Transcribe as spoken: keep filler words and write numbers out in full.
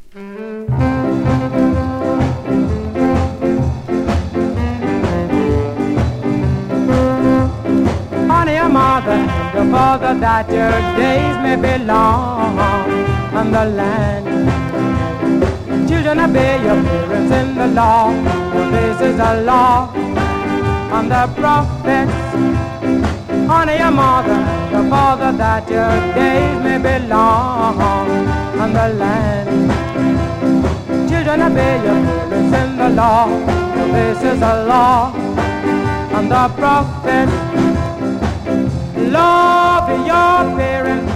Honey, your mother and your father, that your days may be long on the land. Children, obey your parents in the law, for this is a law on the prophets. Honor your mother and your father, that your days may be long on the land. Children, obey your parents in the law, for this is a law on the prophets. Love your parents